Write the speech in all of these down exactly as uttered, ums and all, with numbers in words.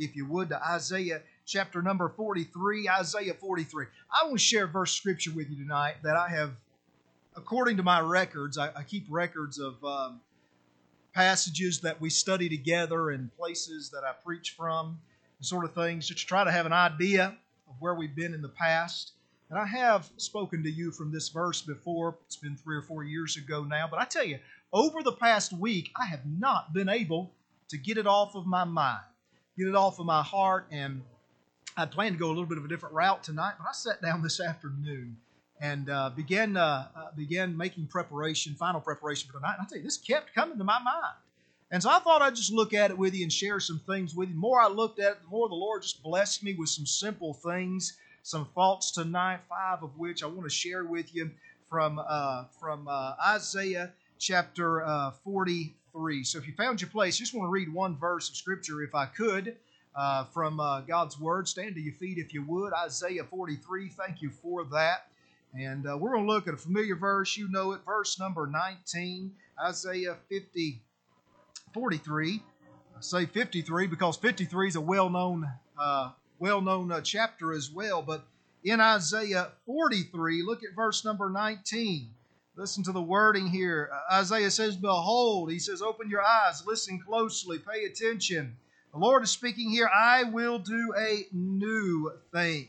if you would, to Isaiah chapter number forty-three. Isaiah forty-three. I want to share a verse of Scripture with you tonight that I have, according to my records, I, I keep records of um, passages that we study together and places that I preach from, and sort of things, just to try to have an idea of where we've been in the past. And I have spoken to you from this verse before. It's been three or four years ago now. But I tell you, over the past week, I have not been able to get it off of my mind, get it off of my heart. And I planned to go a little bit of a different route tonight, but I sat down this afternoon and uh, began uh, uh, began making preparation, final preparation for tonight. And I tell you, this kept coming to my mind. And so I thought I'd just look at it with you and share some things with you. The more I looked at it, the more the Lord just blessed me with some simple things, some thoughts tonight, five of which I want to share with you from uh, from uh, Isaiah chapter uh, forty-three. So if you found your place, just want to read one verse of Scripture, if I could, uh, from uh, God's Word. Stand to your feet if you would. Isaiah forty-three, thank you for that. And uh, we're going to look at a familiar verse. You know it, verse number nineteen, Isaiah fifty, forty-three. I say fifty-three because fifty-three is a well-known uh well-known uh, chapter as well. But in Isaiah forty-three, look at verse number nineteen. Listen to the wording here. Uh, Isaiah says, behold, he says, open your eyes, listen closely, pay attention. The Lord is speaking here, I will do a new thing.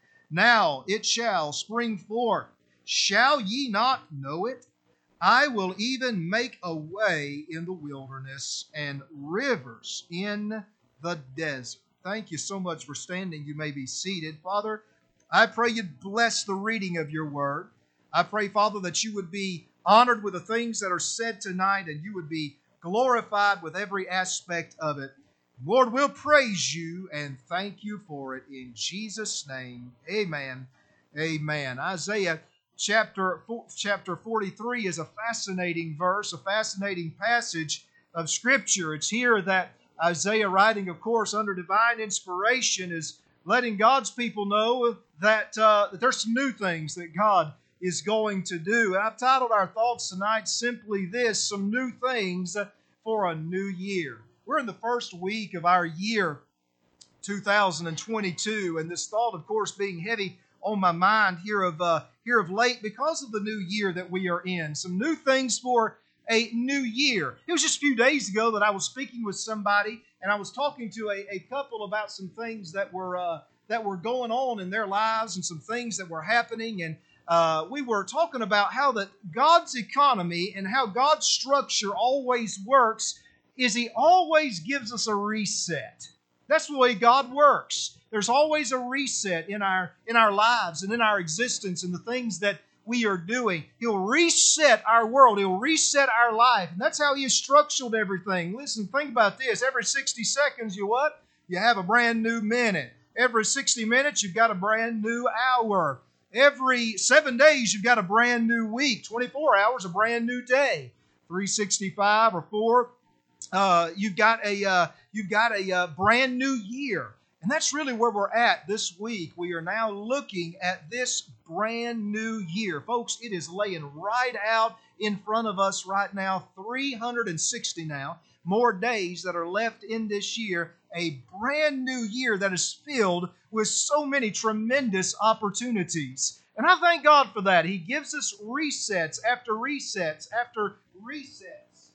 Now it shall spring forth. Shall ye not know it? I will even make a way in the wilderness and rivers in the desert. Thank you so much for standing. You may be seated. Father, I pray you'd bless the reading of your word. I pray, Father, that you would be honored with the things that are said tonight and you would be glorified with every aspect of it. Lord, we'll praise you and thank you for it in Jesus' name. Amen. Amen. Isaiah chapter, chapter forty-three is a fascinating verse, a fascinating passage of Scripture. It's here that Isaiah, writing, of course, under divine inspiration, is letting God's people know that, uh, that there's some new things that God is going to do. And I've titled our thoughts tonight simply this, some new things for a new year. We're in the first week of our year, two thousand twenty-two, and this thought, of course, being heavy on my mind here of, uh, here of late because of the new year that we are in. Some new things for a new year. It was just a few days ago that I was speaking with somebody, and I was talking to a, a couple about some things that were uh, that were going on in their lives and some things that were happening. And uh, we were talking about how that God's economy and how God's structure always works is He always gives us a reset. That's the way God works. There's always a reset in our in our lives and in our existence and the things that we are doing. He'll reset our world. He'll reset our life. And that's how He has structured everything. Listen, think about this. Every sixty seconds, you what? You have a brand new minute. Every sixty minutes, you've got a brand new hour. Every seven days, you've got a brand new week. twenty-four hours, a brand new day. three sixty-five or four, uh, you've got a uh, you've got a uh, brand new year. And that's really where we're at this week. We are now looking at this brand new year. Folks, it is laying right out in front of us right now. three hundred sixty now, more days that are left in this year. A brand new year that is filled with so many tremendous opportunities. And I thank God for that. He gives us resets after resets after resets.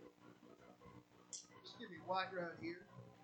Just give me white right here.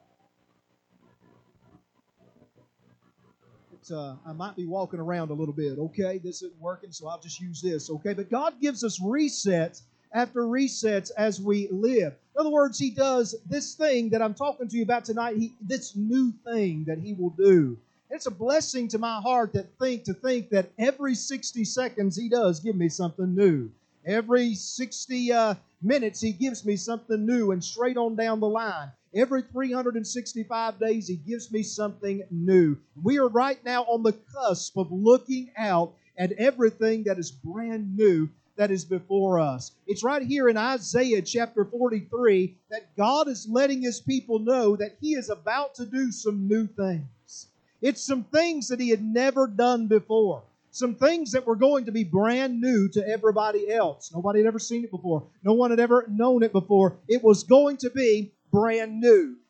Uh, I might be walking around a little bit, okay? This isn't working, so I'll just use this, okay? But God gives us resets after resets as we live. In other words, He does this thing that I'm talking to you about tonight, he, this new thing that He will do. It's a blessing to my heart that think to think that every sixty seconds He does give me something new. Every sixty uh, minutes He gives me something new and straight on down the line. Every three hundred sixty-five days, He gives me something new. We are right now on the cusp of looking out at everything that is brand new that is before us. It's right here in Isaiah chapter forty-three that God is letting His people know that He is about to do some new things. It's some things that He had never done before. Some things that were going to be brand new to everybody else. Nobody had ever seen it before. No one had ever known it before. It was going to be brand new.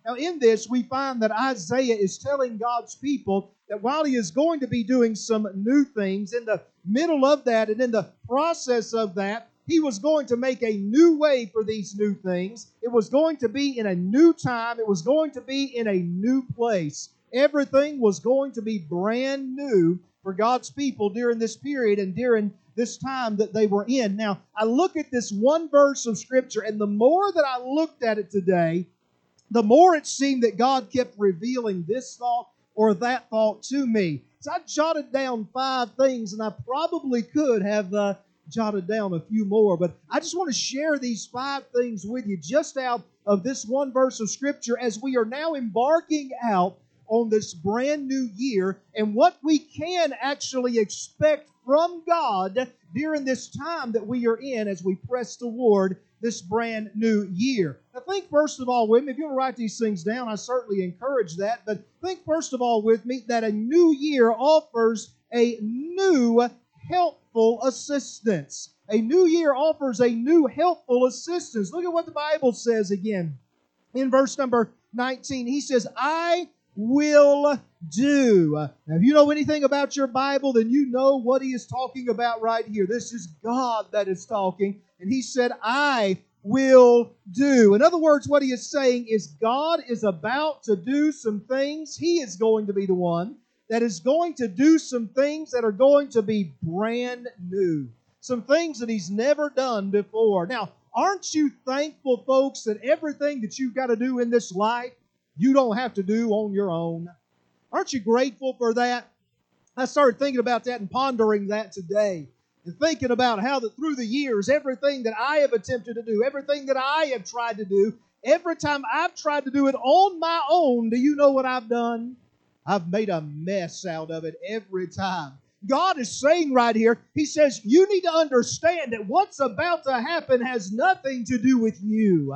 Now, in this, we find that Isaiah is telling God's people that while he is going to be doing some new things, in the middle of that and in the process of that, he was going to make a new way for these new things. It was going to be in a new time. It was going to be in a new place. Everything was going to be brand new for God's people during this period and during this time that they were in. Now, I look at this one verse of Scripture, and the more that I looked at it today, the more it seemed that God kept revealing this thought or that thought to me. So I jotted down five things, and I probably could have uh, jotted down a few more, but I just want to share these five things with you just out of this one verse of Scripture as we are now embarking out on this brand new year and what we can actually expect from God during this time that we are in as we press toward this brand new year. Now think first of all with me, if you want to write these things down, I certainly encourage that, but think first of all with me that a new year offers a new helpful assistance. A new year offers a new helpful assistance. Look at what the Bible says again. In verse number nineteen, he says, I will do. Now, if you know anything about your Bible, then you know what he is talking about right here. This is God that is talking, and he said, I will do. In other words, what he is saying is God is about to do some things. He is going to be the one that is going to do some things that are going to be brand new. Some things that he's never done before. Now, aren't you thankful, folks, that everything that you've got to do in this life, you don't have to do on your own? Aren't you grateful for that? I started thinking about that and pondering that today. And thinking about how that through the years, everything that I have attempted to do, everything that I have tried to do, every time I've tried to do it on my own, do you know what I've done? I've made a mess out of it every time. God is saying right here, he says, you need to understand that what's about to happen has nothing to do with you.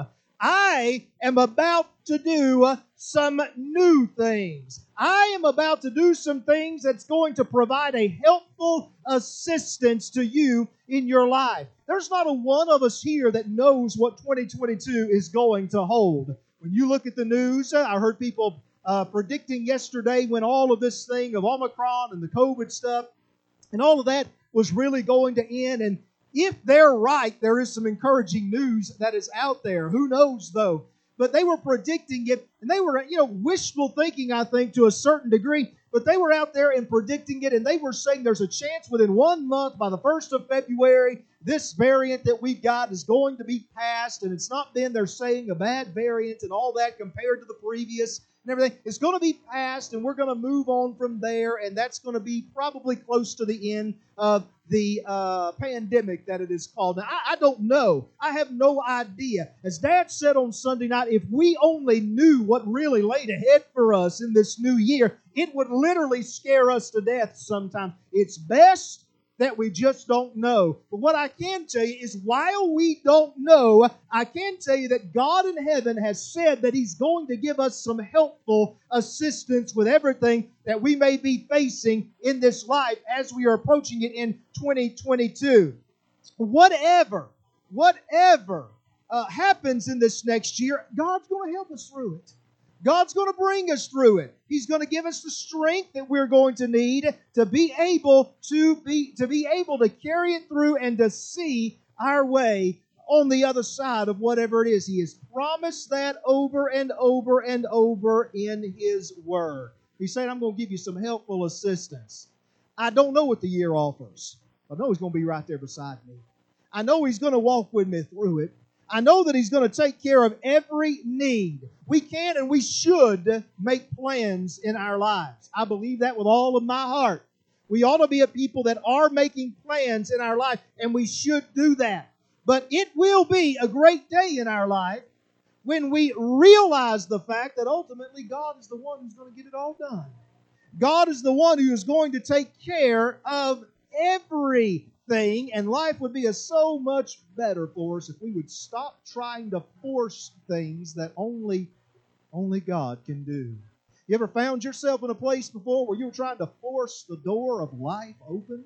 I am about to do some new things. I am about to do some things that's going to provide a helpful assistance to you in your life. There's not a one of us here that knows what twenty twenty-two is going to hold. When you look at the news, I heard people Uh, predicting yesterday when all of this thing of Omicron and the COVID stuff and all of that was really going to end. And if they're right, there is some encouraging news that is out there. Who knows, though? But they were predicting it, and they were, you know, wishful thinking, I think, to a certain degree. But they were out there and predicting it, and they were saying there's a chance within one month, by the first of February, this variant that we've got is going to be passed, and it's not been, they're saying, a bad variant and all that compared to the previous and everything. It's going to be passed, and we're going to move on from there, and that's going to be probably close to the end of the uh, pandemic that it is called. Now, I, I don't know. I have no idea. As Dad said on Sunday night, if we only knew what really laid ahead for us in this new year, it would literally scare us to death sometimes. It's best that we just don't know. But what I can tell you is while we don't know, I can tell you that God in heaven has said that He's going to give us some helpful assistance with everything that we may be facing in this life as we are approaching it in twenty twenty-two. Whatever, whatever uh, happens in this next year, God's going to help us through it. God's going to bring us through it. He's going to give us the strength that we're going to need to be able to be to be able to carry it through and to see our way on the other side of whatever it is. He has promised that over and over and over in His Word. He said, I'm going to give you some helpful assistance. I don't know what the year offers. I know He's going to be right there beside me. I know He's going to walk with me through it. I know that He's going to take care of every need. We can and we should make plans in our lives. I believe that with all of my heart. We ought to be a people that are making plans in our life, and we should do that. But it will be a great day in our life when we realize the fact that ultimately God is the one who's going to get it all done. God is the one who is going to take care of everything. Thing, and life would be a so much better for us if we would stop trying to force things that only, only God can do. You ever found yourself in a place before where you were trying to force the door of life open?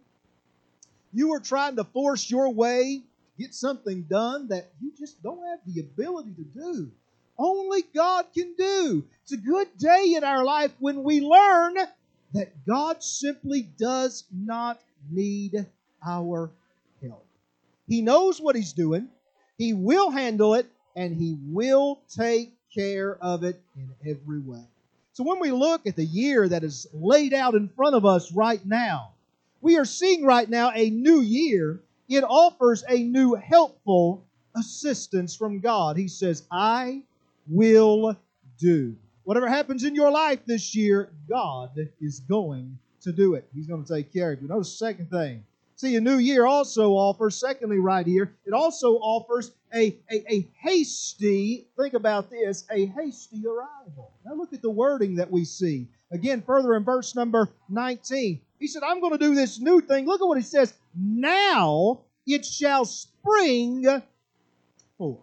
You were trying to force your way to get something done that you just don't have the ability to do only God can do. It's a good day in our life when we learn that God simply does not need our help. He knows what He's doing. He will handle it, and He will take care of it in every way. So when we look at the year that is laid out in front of us right now, we are seeing right now a new year. It offers a new helpful assistance from God. He says, I will do. Whatever happens in your life this year, God is going to do it. He's going to take care of you. Notice the second thing. See, a new year also offers, secondly right here, it also offers a, a, a hasty, think about this, a hasty arrival. Now look at the wording that we see. Again, further in verse number nineteen. He said, I'm going to do this new thing. Look at what he says. Now it shall spring forth.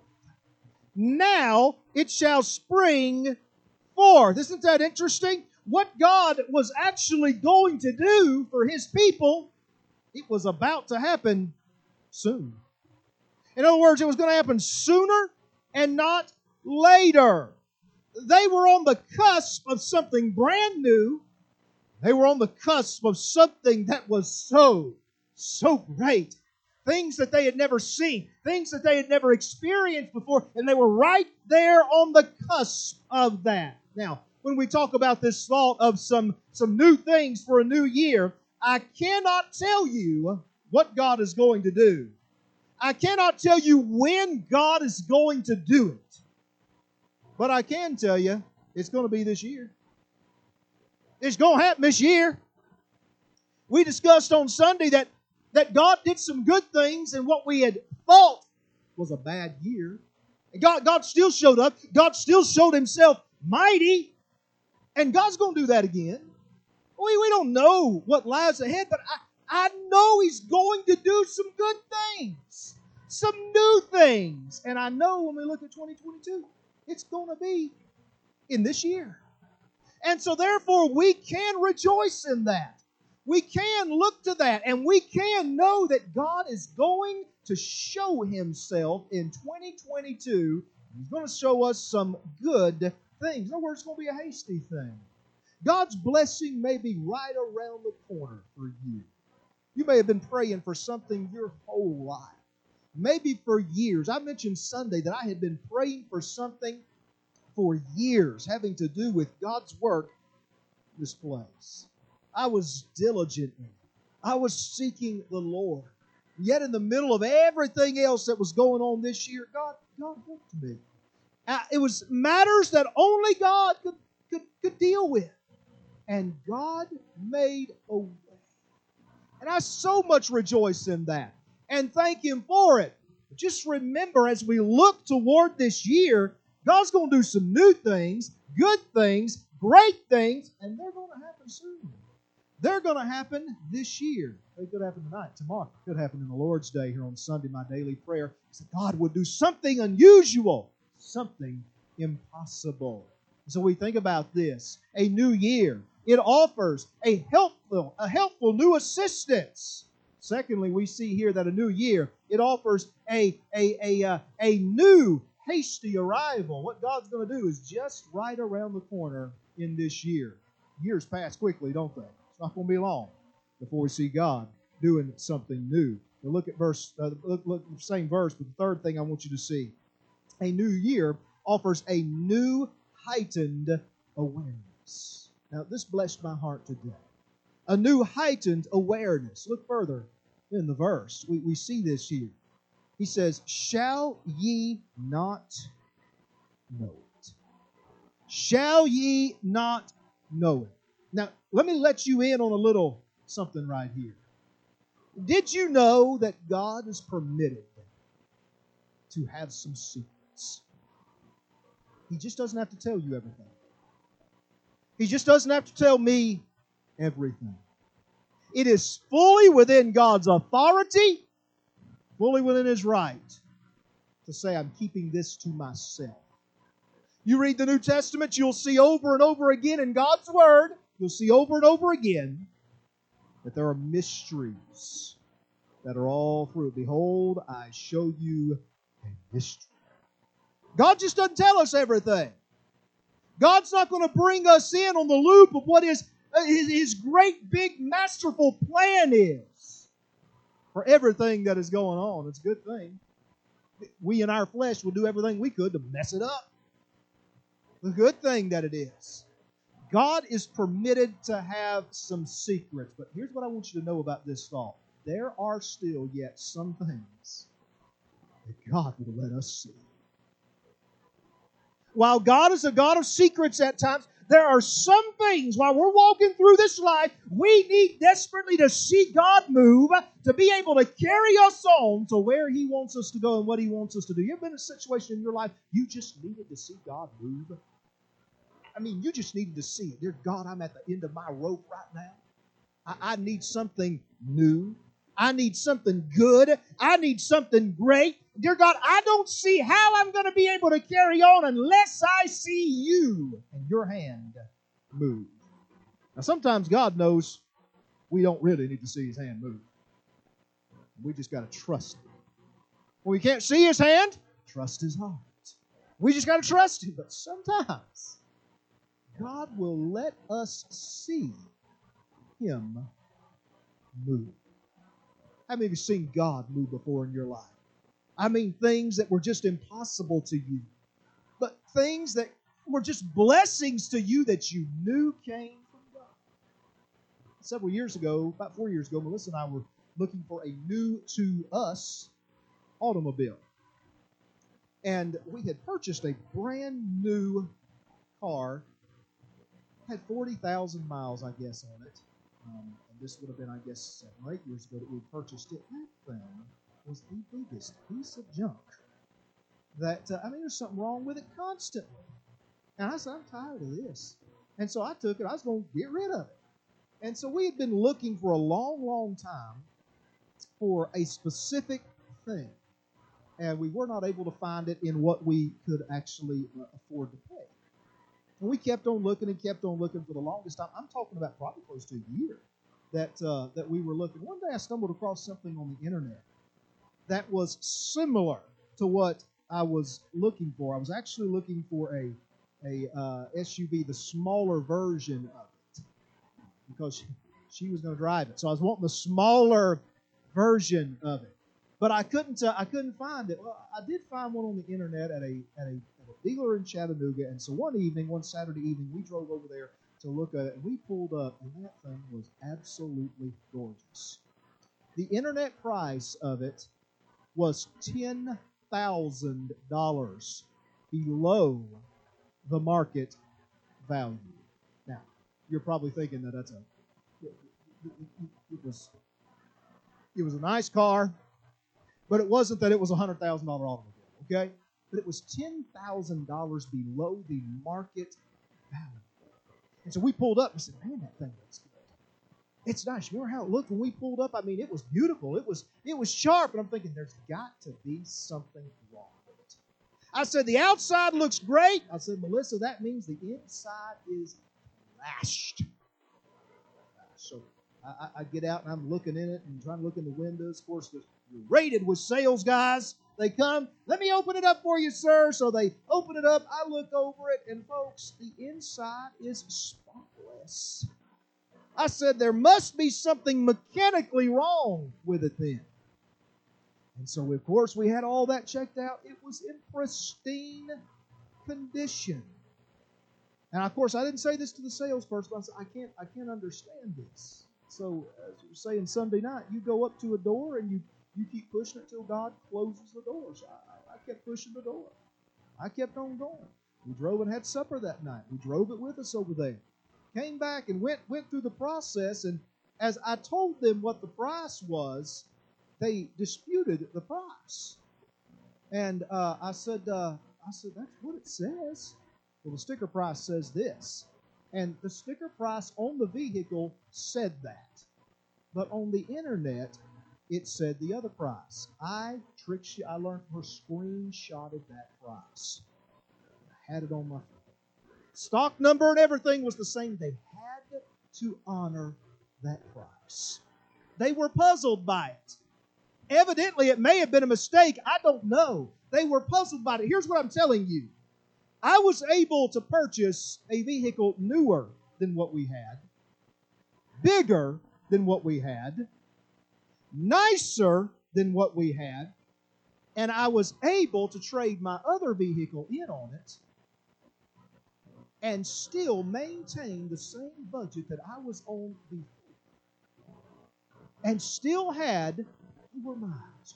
Now it shall spring forth. Isn't that interesting? What God was actually going to do for His people, it was about to happen soon. In other words, it was going to happen sooner and not later. They were on the cusp of something brand new. They were on the cusp of something that was so, so great. Things that they had never seen, things that they had never experienced before, and they were right there on the cusp of that. Now, when we talk about this thought of some, some new things for a new year, I cannot tell you what God is going to do. I cannot tell you when God is going to do it. But I can tell you it's going to be this year. It's going to happen this year. We discussed on Sunday that, that God did some good things in what we had thought was a bad year. And God, God still showed up. God still showed Himself mighty. And God's going to do that again. We, we don't know what lies ahead, but I, I know He's going to do some good things. Some new things. And I know when we look at twenty twenty-two, it's going to be in this year. And so therefore we can rejoice in that. We can look to that, and we can know that God is going to show Himself in twenty twenty-two. He's going to show us some good things. In other words, it's going to be a hasty thing. God's blessing may be right around the corner for you. You may have been praying for something your whole life. Maybe for years. I mentioned Sunday that I had been praying for something for years having to do with God's work in this place. I was diligent in it. I was seeking the Lord. Yet in the middle of everything else that was going on this year, God, God helped me. Uh, it was matters that only God could, could, could deal with. And God made a way. And I so much rejoice in that and thank Him for it. But just remember, as we look toward this year, God's going to do some new things, good things, great things, and they're going to happen soon. They're going to happen this year. They could happen tonight, tomorrow. It could happen in the Lord's Day here on Sunday, my daily prayer is that God would do something unusual, something impossible. So we think about this. A new year. It offers a helpful, a helpful new assistance. Secondly, we see here that a new year, it offers a, a, a, a, a new hasty arrival. What God's going to do is just right around the corner in this year. Years pass quickly, don't they? It's not going to be long before we see God doing something new. Now look at verse, uh, look, look at the same verse, but the third thing I want you to see. A new year offers a new heightened awareness. Now, this blessed my heart today. A new heightened awareness. Look further in the verse. We, we see this here. He says, shall ye not know it? Shall ye not know it? Now, let me let you in on a little something right here. Did you know that God is permitted to have some secrets? He just doesn't have to tell you everything. He just doesn't have to tell me everything. It is fully within God's authority, fully within His right to say, I'm keeping this to myself. You read the New Testament, you'll see over and over again in God's Word, you'll see over and over again that there are mysteries that are all through. Behold, I show you a mystery. God just doesn't tell us everything. God's not going to bring us in on the loop of what His, His, His great, big, masterful plan is for everything that is going on. It's a good thing. We in our flesh will do everything we could to mess it up. The good thing that it is. God is permitted to have some secrets. But here's what I want you to know about this thought. There are still yet some things that God will let us see. While God is a God of secrets at times, there are some things while we're walking through this life, we need desperately to see God move, to be able to carry us on to where He wants us to go and what He wants us to do. You ever been in a situation in your life you just needed to see God move? I mean, you just needed to see it. Dear God, I'm at the end of my rope right now. I, I need something new. I need something good. I need something great. Dear God, I don't see how I'm going to be able to carry on unless I see You and Your hand move. Now, sometimes God knows we don't really need to see His hand move. We just got to trust Him. When we can't see His hand, trust His heart. We just got to trust Him. But sometimes God will let us see Him move. How many of you seen God move before in your life? I mean, things that were just impossible to you, but things that were just blessings to you that you knew came from God. Several years ago, about four years ago, Melissa and I were looking for a new to us automobile. And we had purchased a brand new car. Had forty thousand miles, I guess, on it. Um, and this would have been, I guess, seven or eight years ago that we purchased it. That thing was the biggest piece of junk. That, uh, I mean, there's something wrong with it constantly. And I said, I'm tired of this. And so I took it. I was going to get rid of it. And so we had been looking for a long, long time for a specific thing. And we were not able to find it in what we could actually uh, afford to pay. And we kept on looking and kept on looking for the longest time. I'm talking about probably close to a year that uh, that we were looking. One day I stumbled across something on the internet that was similar to what I was looking for. I was actually looking for a a uh, S U V, the smaller version of it, because she, she was going to drive it. So I was wanting the smaller version of it, but I couldn't. Uh, I couldn't find it. Well, I did find one on the internet at a at a dealer in Chattanooga, and so one evening, one Saturday evening, we drove over there to look at it, and we pulled up, and that thing was absolutely gorgeous. The internet price of it was ten thousand dollars below the market value. Now, you're probably thinking that that's a it, it, it was it was a nice car, but it wasn't that it was a one hundred thousand dollars automobile, okay? But it was ten thousand dollars below the market value. And so we pulled up and said, man, that thing looks good. It's nice. Remember how it looked when we pulled up? I mean, it was beautiful. It was it was sharp. And I'm thinking, there's got to be something wrong with it. I said, the outside looks great. I said, Melissa, that means the inside is lashed. So I, I get out and I'm looking in it and trying to look in the windows. Of course, you're rated with sales guys. They come, let me open it up for you, sir. So they open it up. I look over it, and folks, the inside is spotless. I said, there must be something mechanically wrong with it then. And so, of course, we had all that checked out. It was in pristine condition. And, of course, I didn't say this to the salesperson. I said, I can't, I can't understand this. So, as we were saying Sunday night, you go up to a door and you You keep pushing it till God closes the doors. I, I kept pushing the door. I kept on going. We drove and had supper that night. We drove it with us over there. Came back and went went through the process. And as I told them what the price was, they disputed the price. And uh, I said, uh, I said, that's what it says. Well, the sticker price says this. And the sticker price on the vehicle said that. But on the internet, it said the other price. I tricked you. I learned from her, screenshotted that price. I had it on my phone. Stock number and everything was the same. They had to honor that price. They were puzzled by it. Evidently, it may have been a mistake. I don't know. They were puzzled by it. Here's what I'm telling you. I was able to purchase a vehicle newer than what we had, bigger than what we had, nicer than what we had, and I was able to trade my other vehicle in on it and still maintain the same budget that I was on before, and still had fewer miles.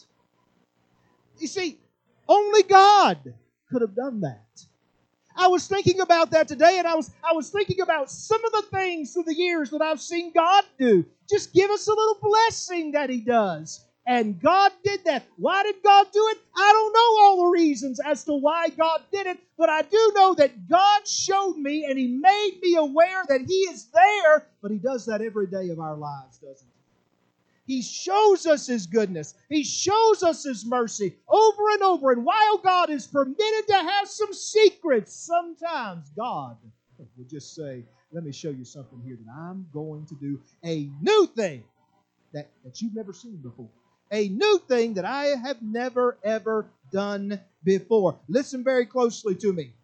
You see, only God could have done that. I was thinking about that today, and I was I was thinking about some of the things through the years that I've seen God do. Just give us a little blessing that He does. And God did that. Why did God do it? I don't know all the reasons as to why God did it, but I do know that God showed me and He made me aware that He is there, but He does that every day of our lives, doesn't He? He shows us His goodness. He shows us His mercy over and over. And while God is permitted to have some secrets, sometimes God will just say, let me show you something here that I'm going to do a new thing that, that you've never seen before. A new thing that I have never, ever done before. Listen very closely to me.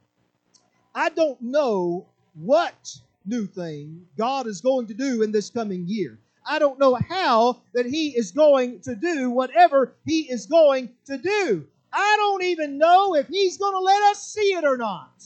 I don't know what new thing God is going to do in this coming year. I don't know how that He is going to do whatever He is going to do. I don't even know if He's going to let us see it or not.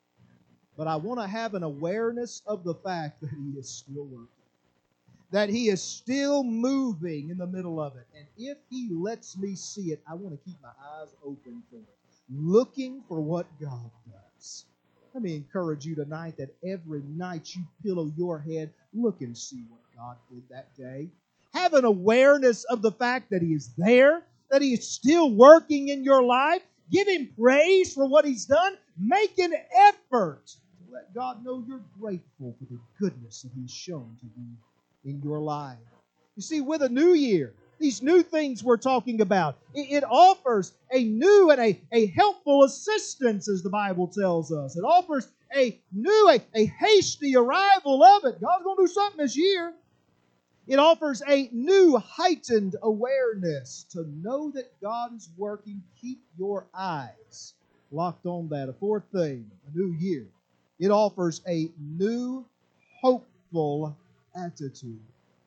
But I want to have an awareness of the fact that He is still working, that He is still moving in the middle of it. And if He lets me see it, I want to keep my eyes open for it, looking for what God does. Let me encourage you tonight that every night you pillow your head, look and see what God did that day. Have an awareness of the fact that He is there, that He is still working in your life. Give Him praise for what He's done. Make an effort to let God know you're grateful for the goodness that He's shown to you in your life. You see, with a new year, these new things we're talking about, it, it offers a new and a, a helpful assistance, as the Bible tells us. It offers a new, a, a hasty arrival of it. God's going to do something this year. It offers a new heightened awareness to know that God is working. Keep your eyes locked on that. A fourth thing, a new year. It offers a new hopeful attitude.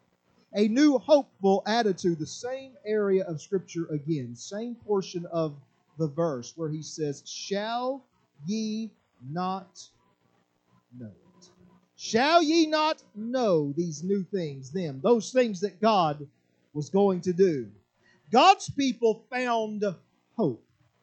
A new hopeful attitude. The same area of Scripture again. Same portion of the verse where he says, shall ye not know? Shall ye not know these new things, them, those things that God was going to do? God's people found hope.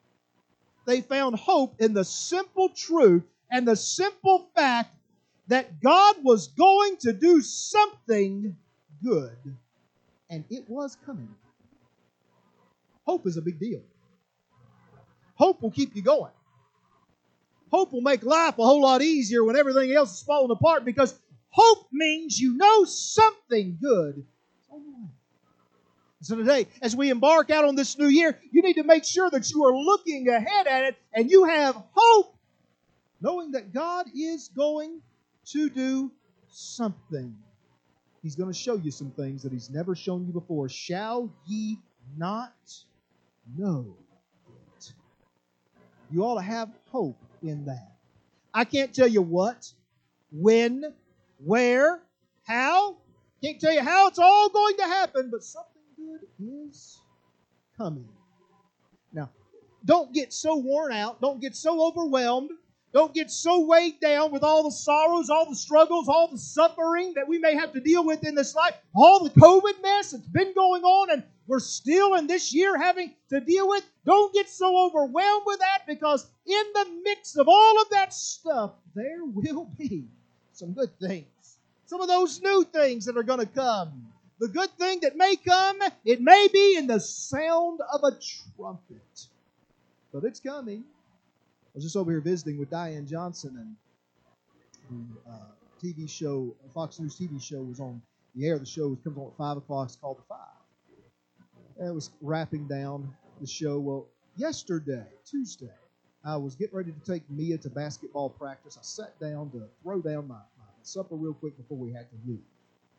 They found hope in the simple truth and the simple fact that God was going to do something good, and it was coming. Hope is a big deal. Hope will keep you going. Hope will make life a whole lot easier when everything else is falling apart, because hope means you know something good is on the way. So today, as we embark out on this new year, you need to make sure that you are looking ahead at it and you have hope, knowing that God is going to do something. He's going to show you some things that He's never shown you before. Shall ye not know it? You ought to have hope in that. I can't tell you what, when, where, how. Can't tell you how it's all going to happen, but something good is coming. Now, don't get so worn out. Don't get so overwhelmed. Don't get so weighed down with all the sorrows, all the struggles, all the suffering that we may have to deal with in this life, all the COVID mess that's been going on and we're still in this year having to deal with. Don't get so overwhelmed with that, because in the mix of all of that stuff, there will be some good things. Some of those new things that are going to come. The good thing that may come, it may be in the sound of a trumpet. But it's coming. I was just over here visiting with Diane Johnson, and the uh, T V show, Fox News T V show was on the air. The show comes on at five o'clock. It's called The Five. And it was wrapping down the show. Well, yesterday, Tuesday, I was getting ready to take Mia to basketball practice. I sat down to throw down my, my supper real quick before we had to leave.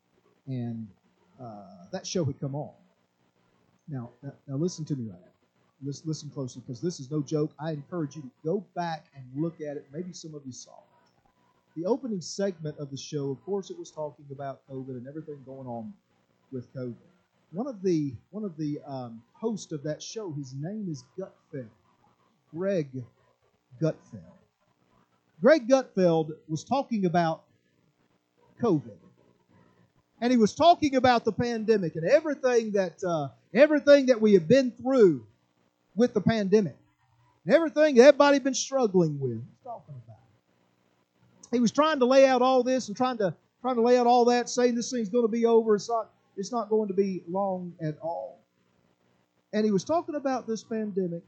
And uh, that show had come on. Now, now, now listen to me right now. listen, listen closely, because this is no joke. I encourage you to go back and look at it. Maybe some of you saw it. The opening segment of the show, of course, it was talking about COVID and everything going on with COVID. One of the one of the um, hosts of that show, his name is Gutfeld, Greg Gutfeld. Greg Gutfeld was talking about COVID, and he was talking about the pandemic and everything that uh, everything that we have been through with the pandemic, and everything that everybody's been struggling with. He's talking about. He was trying to lay out all this and trying to trying to lay out all that, saying this thing's going to be over. It's not. It's not going to be long at all. And he was talking about this pandemic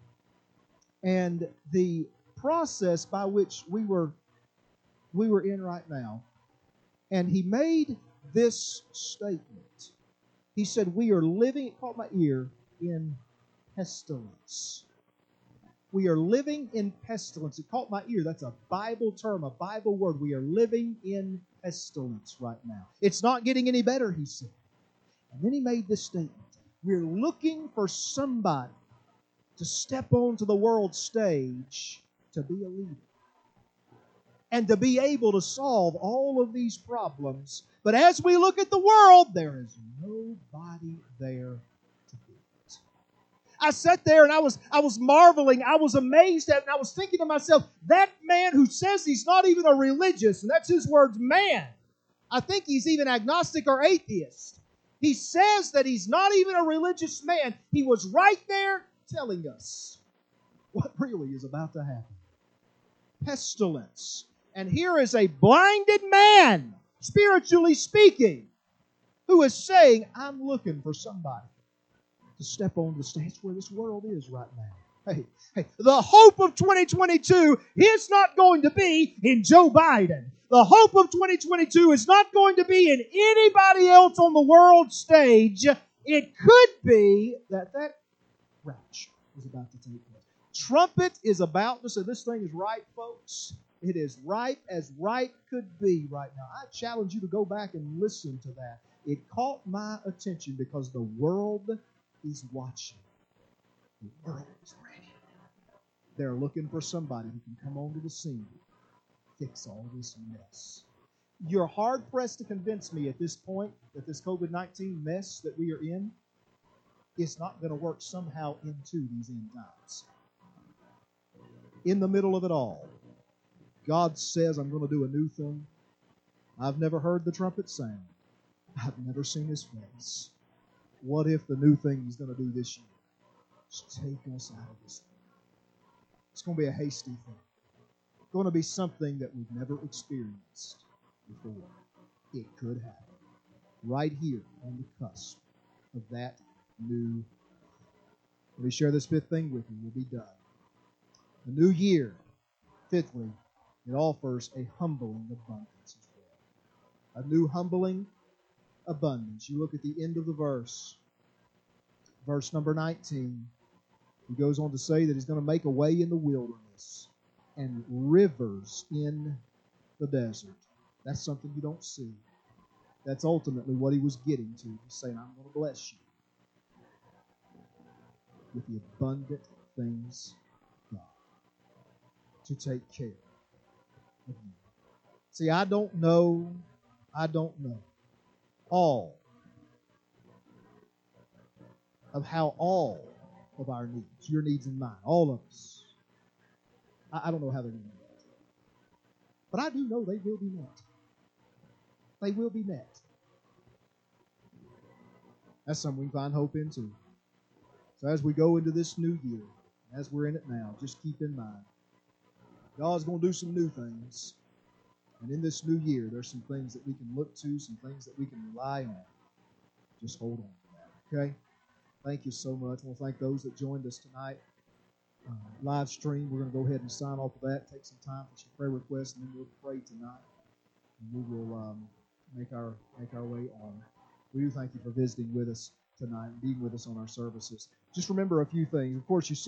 and the process by which we were we were in right now. And he made this statement. He said, we are living, it caught my ear, in pestilence. We are living in pestilence. It caught my ear. That's a Bible term, a Bible word. We are living in pestilence right now. It's not getting any better, he said. And then he made this statement. We're looking for somebody to step onto the world stage to be a leader and to be able to solve all of these problems. But as we look at the world, there is nobody there to do it. I sat there and I was, I was marveling. I was amazed at it. And I was thinking to myself, that man who says he's not even a religious, and that's his words, man. I think he's even agnostic or atheist. He says that he's not even a religious man. He was right there telling us what really is about to happen. Pestilence. And here is a blinded man, spiritually speaking, who is saying, I'm looking for somebody to step on the stage where this world is right now. Hey, hey, the hope of twenty twenty-two is not going to be in Joe Biden. The hope of twenty twenty-two is not going to be in anybody else on the world stage. It could be that that rapture is about to take place. Trumpet is about to say, this thing is ripe, folks. It is ripe as ripe could be right now. I challenge you to go back and listen to that. It caught my attention because the world is watching. The world is ready. They're looking for somebody who can come onto the scene, fix all this mess. You're hard-pressed to convince me at this point that this COVID nineteen mess that we are in is not going to work somehow into these end times. In the middle of it all, God says, I'm going to do a new thing. I've never heard the trumpet sound. I've never seen his face. What if the new thing he's going to do this year is take us out of this world? It's going to be a hasty thing. It's going to be something that we've never experienced before. It could happen right here on the cusp of that new. Let me share this fifth thing with you. We'll be done. The new year, fifthly, it offers a humbling abundance as well. A new humbling abundance. You look at the end of the verse, verse number nineteen. He goes on to say that he's going to make a way in the wilderness and rivers in the desert. That's something you don't see. That's ultimately what he was getting to. He's saying, I'm going to bless you with the abundant things of God to take care of you. See, I don't know, I don't know all of how all of our needs, your needs and mine, all of us, I, I don't know how they're going to be met. But I do know they will be met. They will be met. That's something we can find hope in too. So as we go into this new year, as we're in it now, just keep in mind, God's going to do some new things. And in this new year, there's some things that we can look to, some things that we can rely on. Just hold on to that, okay? Thank you so much. I want to thank those that joined us tonight. Uh, live stream, we're going to go ahead and sign off of that, take some time for some prayer requests, and then we'll pray tonight. And we will um, make our make our way on. We do thank you for visiting with us tonight and being with us on our services. Just remember a few things. Of course, you see